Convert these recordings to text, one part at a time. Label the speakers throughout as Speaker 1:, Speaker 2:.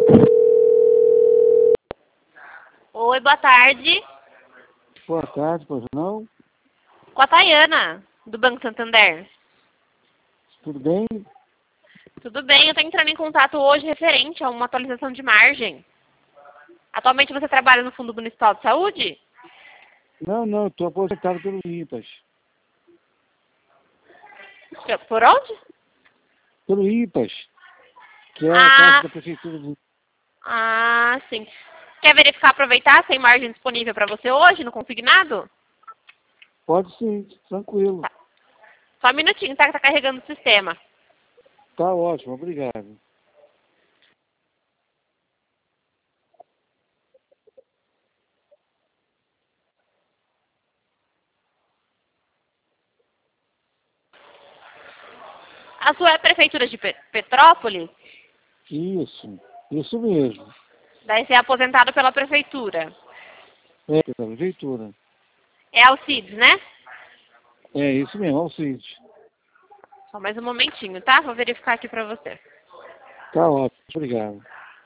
Speaker 1: Oi, boa tarde.
Speaker 2: Boa tarde, pois não?
Speaker 1: Com a Tayana, do Banco Santander.
Speaker 2: Tudo bem?
Speaker 1: Tudo bem, eu estou entrando em contato hoje referente a uma atualização de margem. Atualmente você trabalha no Fundo Municipal de Saúde?
Speaker 2: Não, estou aposentado pelo IPAS.
Speaker 1: Por onde?
Speaker 2: Pelo IPAS, que é a Caixa da Prefeitura de...
Speaker 1: Sim. Quer verificar, aproveitar, sem margem disponível para você hoje, no consignado?
Speaker 2: Pode sim, tranquilo.
Speaker 1: Tá. Só um minutinho, tá? Que tá carregando o sistema.
Speaker 2: Tá ótimo, obrigado.
Speaker 1: A sua é a Prefeitura de Petrópolis?
Speaker 2: Isso mesmo.
Speaker 1: Daí você é aposentado pela Prefeitura.
Speaker 2: É, pela Prefeitura.
Speaker 1: É Alcides, né?
Speaker 2: É isso mesmo, Alcides.
Speaker 1: Só mais um momentinho, tá? Vou verificar aqui pra você.
Speaker 2: Tá ótimo, obrigado.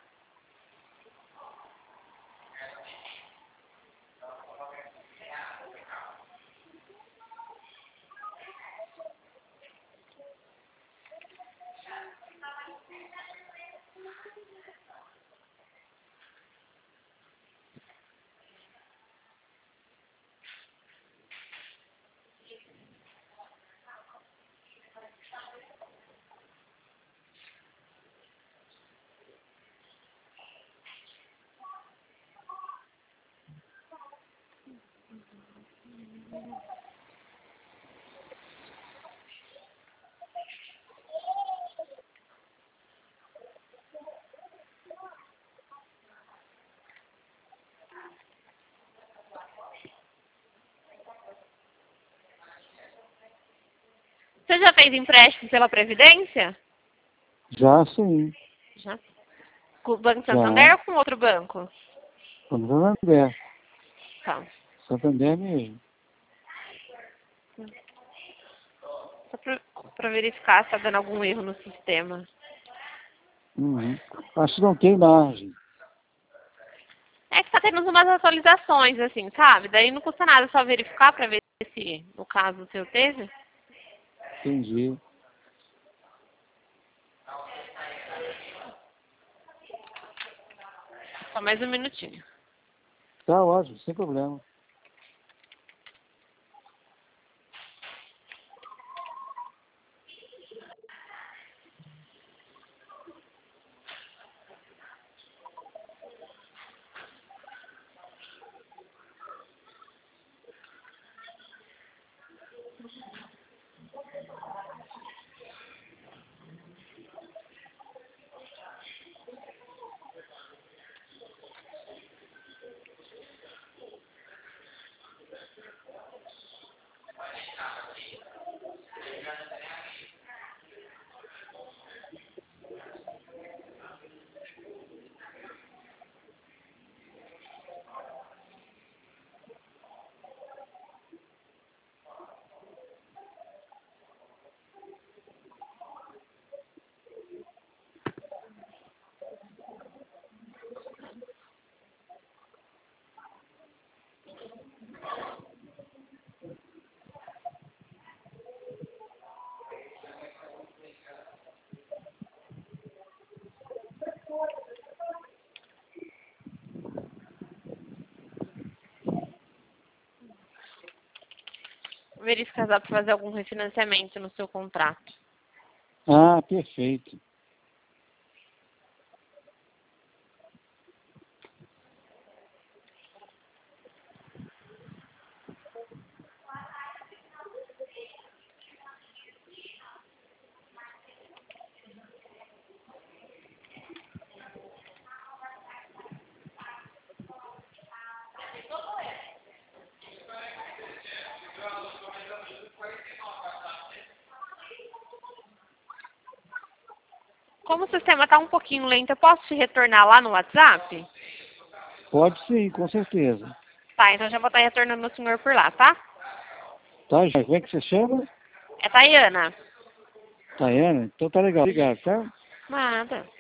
Speaker 1: Você já fez empréstimo pela Previdência?
Speaker 2: Já sim,
Speaker 1: Já. Com o Banco Santander
Speaker 2: já.
Speaker 1: ou com outro banco?
Speaker 2: Com Santander.
Speaker 1: Tá.
Speaker 2: Santander mesmo.
Speaker 1: Só pra verificar se tá dando algum erro no sistema.
Speaker 2: Uhum. Acho que não tem margem.
Speaker 1: É que tá tendo umas atualizações, assim, sabe? Daí não custa nada só verificar pra ver se, no caso, o seu teve.
Speaker 2: Entendi.
Speaker 1: Só mais um minutinho.
Speaker 2: Tá ótimo, sem problema.
Speaker 1: Verificar se dá pra fazer algum refinanciamento no seu contrato.
Speaker 2: Ah, perfeito.
Speaker 1: Como o sistema tá um pouquinho lento, eu posso te retornar lá no WhatsApp?
Speaker 2: Pode sim, com certeza.
Speaker 1: Tá, então já vou estar retornando o senhor por lá, tá?
Speaker 2: Tá, já. Como é que você chama?
Speaker 1: É Tayana.
Speaker 2: Tayana? Então tá legal. Obrigado, tá?
Speaker 1: Nada.